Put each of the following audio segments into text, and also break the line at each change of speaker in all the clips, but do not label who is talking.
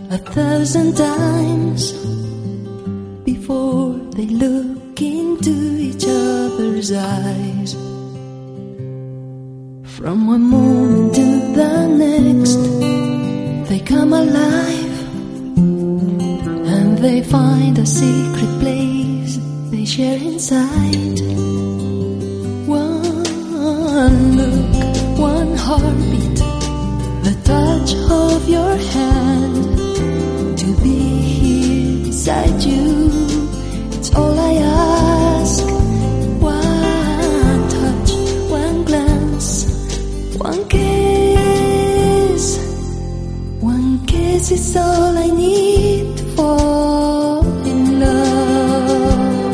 1,000 times before they look into each other's eyes. From one moment to the next, they come alive, and they find a secret place they share inside. One look, one heartbeat, the touch of your hand, to be here beside you, it's all I ask. One touch, one glance, one kiss is all I need to fall in love.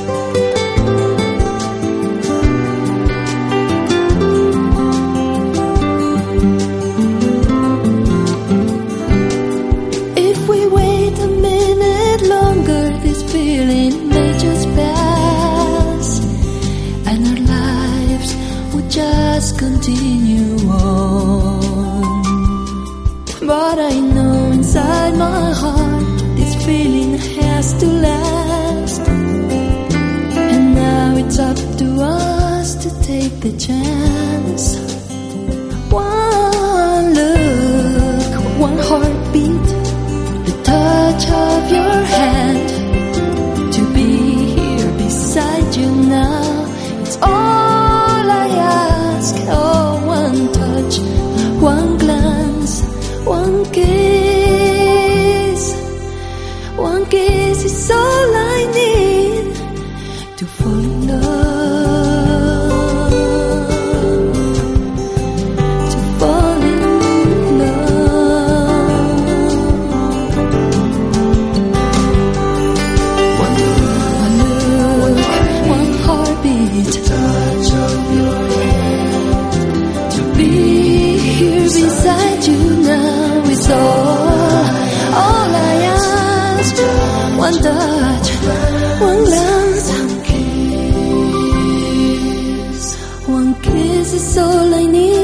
If we wait a minute longer, this feeling may just pass, and our lives would just continue on. But I know inside my heart this feeling has to last, and now it's up to us to take the chance. One look, one heartbeat, the touch of your hand, to be here beside you now, it's all I ask. Oh, one touch, one glance, one kiss is all I need to fall in love, to fall in love. One look, one heartbeat, touch of your hand, to be here beside you now is all I ask. One touch, one glance, one kiss is all I need.